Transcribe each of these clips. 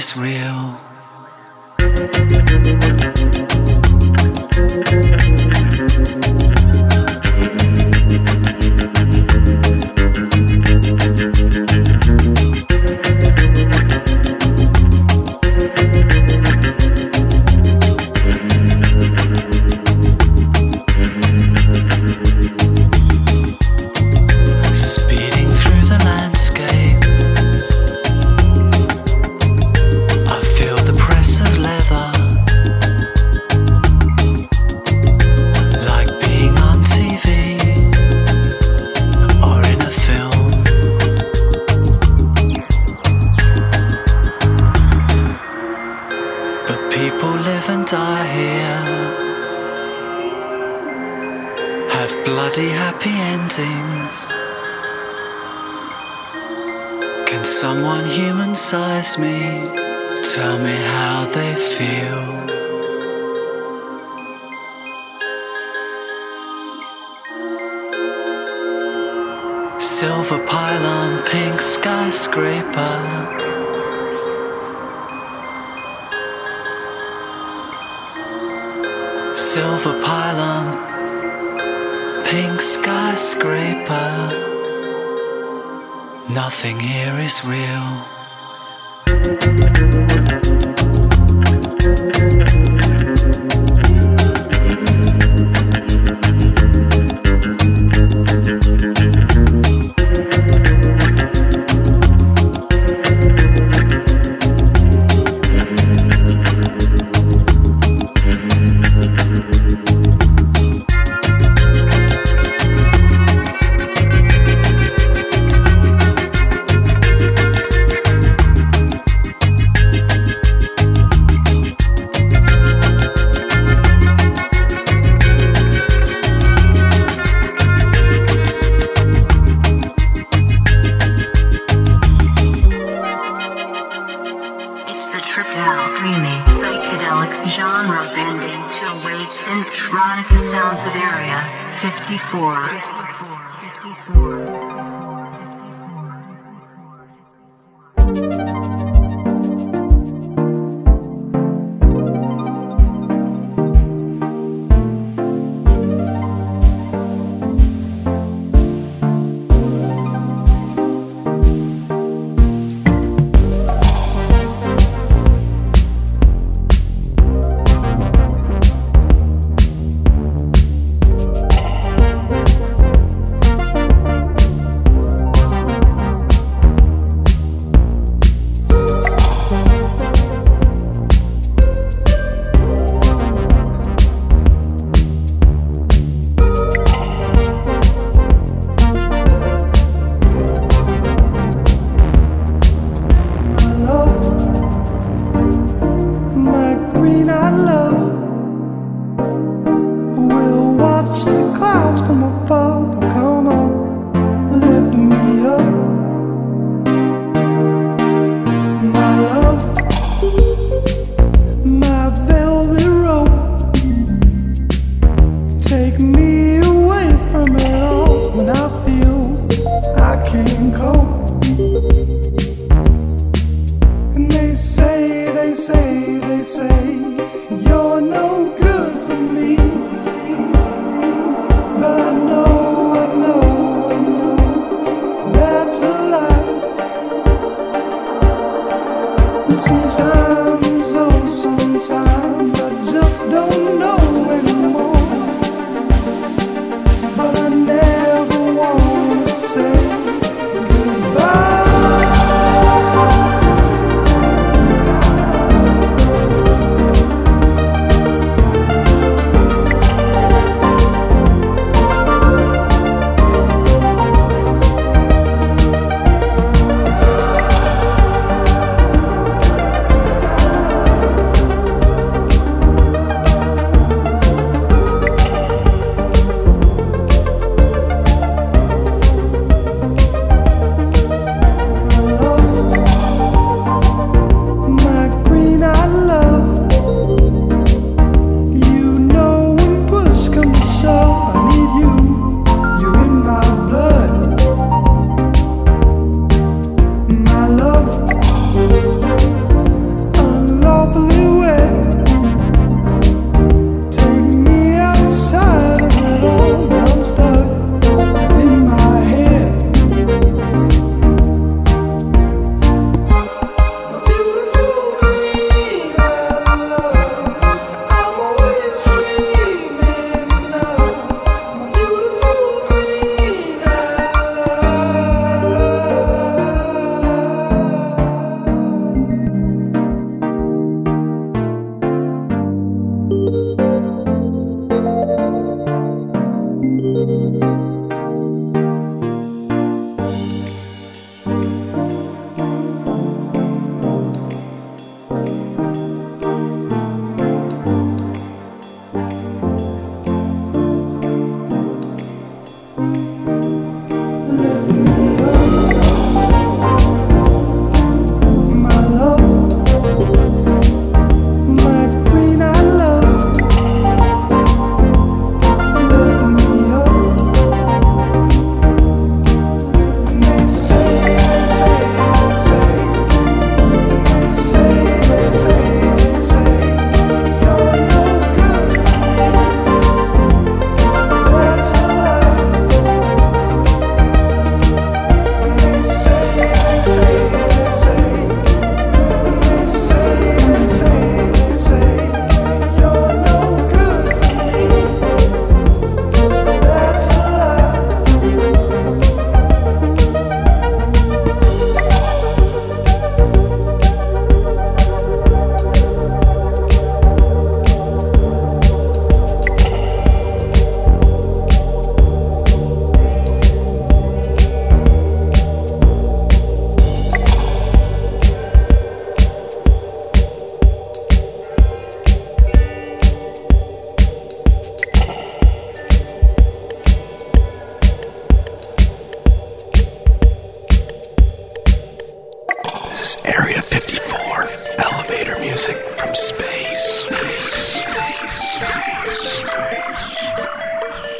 is real. Can someone human size me? Tell me how they feel. Silver pylon, pink skyscraper. Silver pylon, pink skyscraper. Nothing here is real. Synthronica sounds of Area 54. 54.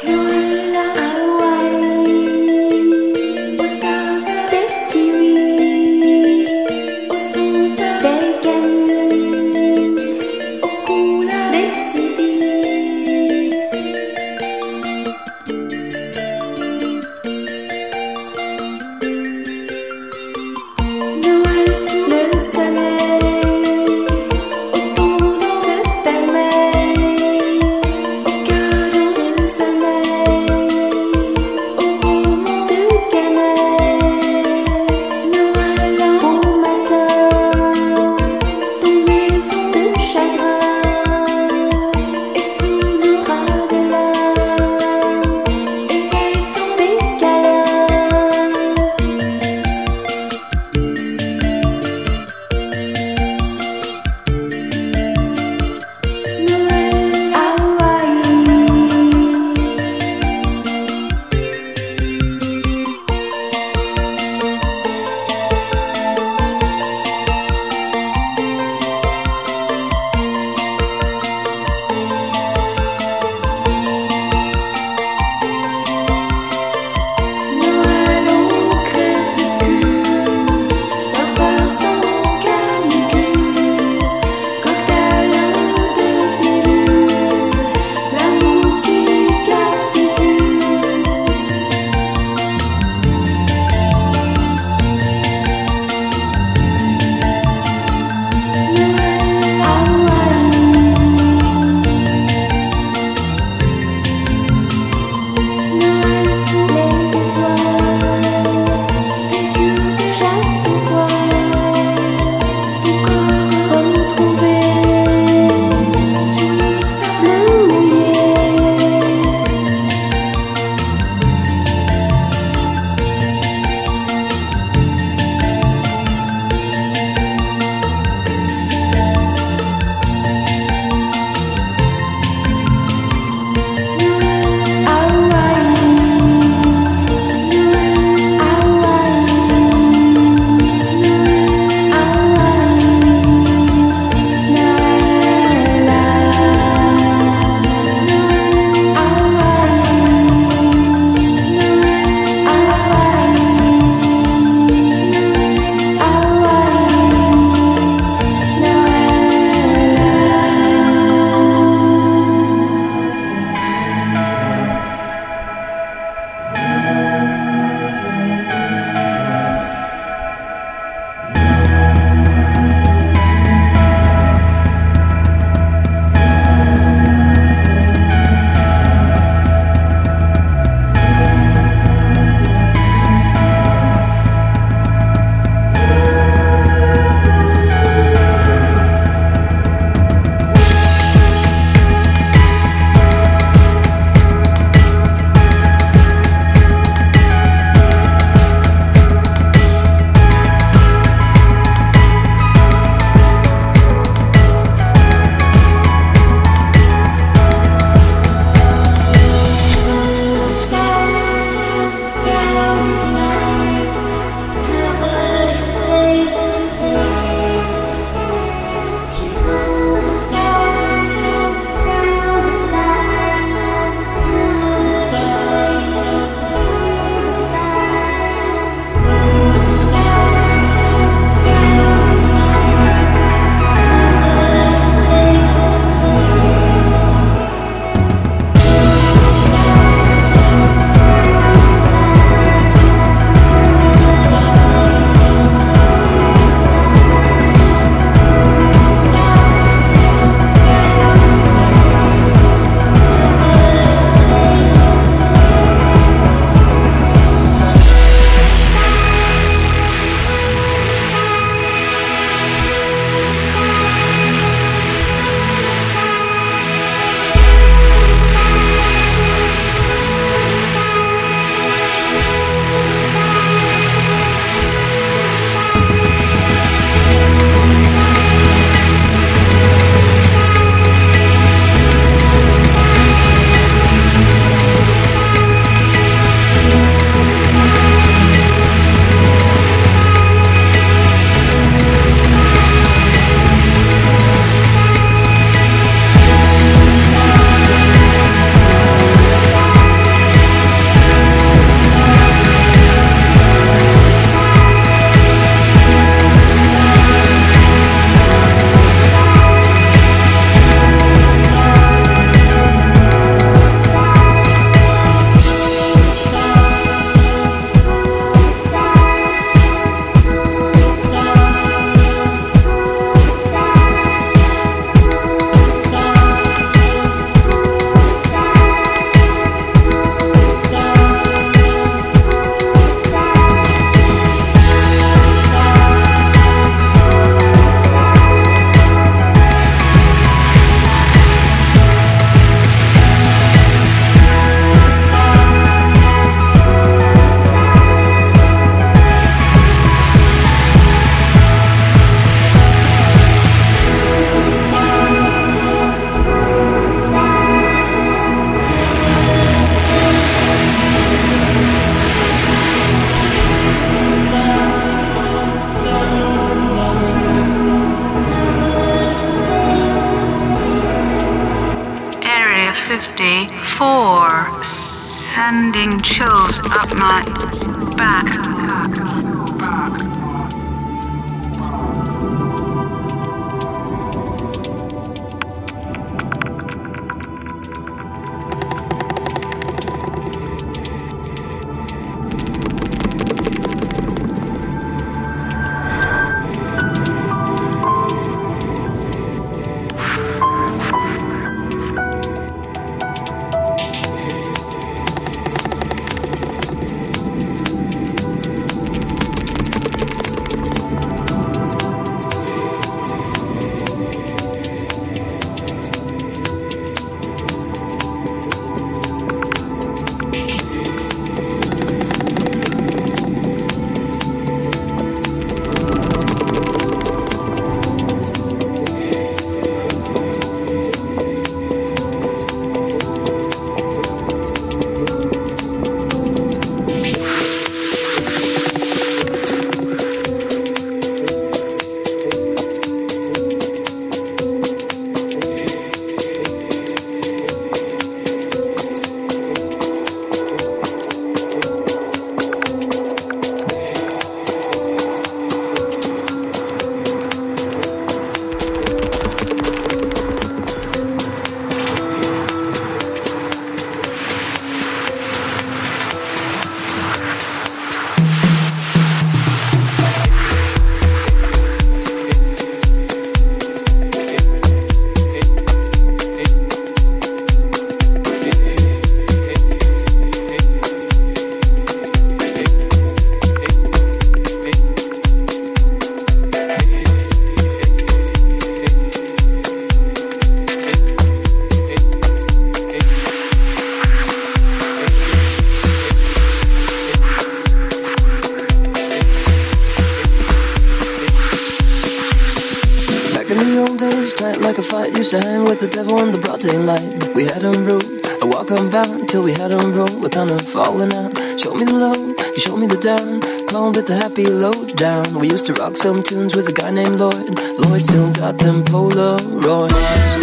Au cœur de ce sommeil sending chills up my back. Used to hang with the devil in the broad daylight. We had him rude, I walk on bound till we had him roll. We're kind of falling out. Show me the low, you show me the down. Called it the happy low down. We used to rock some tunes with a guy named Lloyd. Lloyd still got them Polaroids.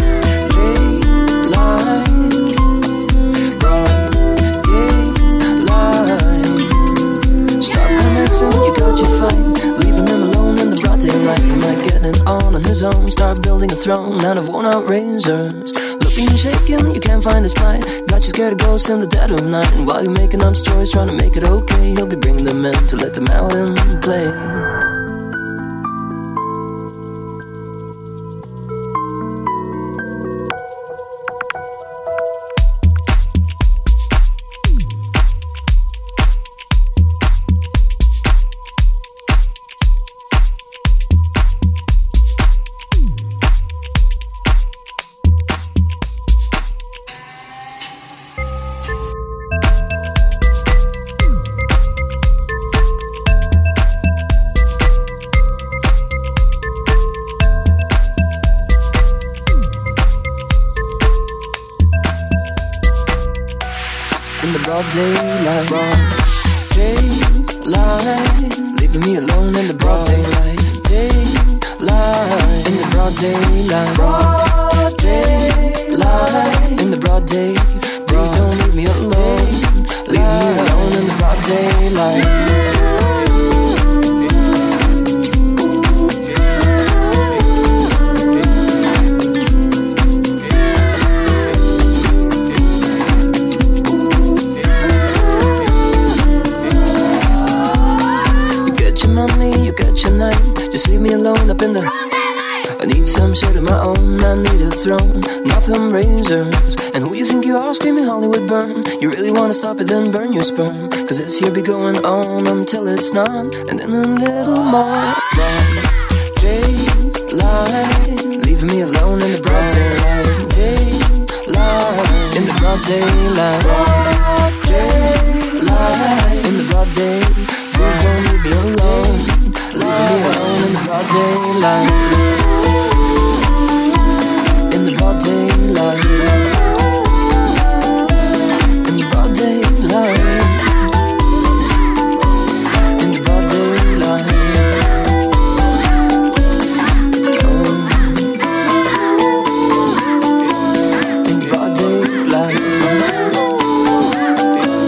Stop connecting, you got your fight. Leaving him alone in the broad daylight. He might get it on his own. Start building a throne out of worn out razors. Looking and shaking, you can't find his plight. Got you scared of ghosts in the dead of night. And while you're making up stories trying to make it okay, he'll be bringing them in to let them out and play. Daylight, daylight, leaving me alone in the broad daylight. Daylight, in the broad daylight. Broad daylight, in the broad day. Please don't leave me alone. Leave me alone in the broad daylight. Just leave me alone up in the I need some shit of my own, I need a throne, not them razors. And who you think you are screaming Hollywood burn? You really wanna stop it, then burn your sperm. Cause this here be going on until it's not. And then a little more daylight, leaving me alone in the broad daylight. Daylight, in the broad daylight. Daylight, in the broad day. Please don't leave me alone. Leave me alone in the broad daylight. In the broad daylight. In the broad daylight. In the broad daylight. In the broad daylight.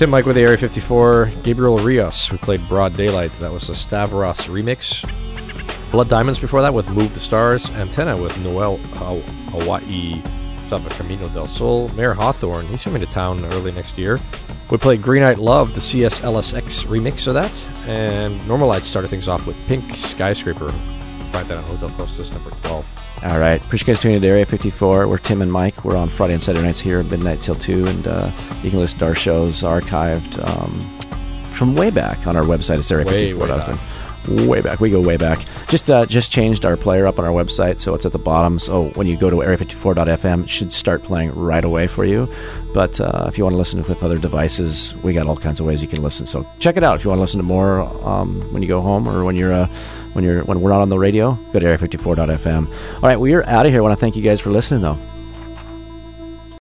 Tim Mike with the Area 54. Gabriel Rios, who played Broad Daylight. That was the Stavros remix. Blood Diamonds before that with Move the Stars. Antenna with Noel Hawaii. Off of Camino del Sol. Mayor Hawthorne, he's coming to town early next year. We played Green Eyed Love, the CSLSX remix of that. And Normal Light started things off with Pink Skyscraper. Find that on Hotel Costas number 12. All right. Appreciate you guys tuning in to Area 54. We're Tim and Mike. We're on Friday and Saturday nights here, midnight till 2. And you can listen to our shows archived from way back on our website. It's area54.fm. Way back. We go way back. Just changed our player up on our website, so it's at the bottom. So when you go to area54.fm, it should start playing right away for you. But if you want to listen with other devices, we got all kinds of ways you can listen. So check it out if you want to listen to more when you go home or when we're not on the radio. Go to area54.fm. All right, we're out of here. I want to thank you guys for listening, though.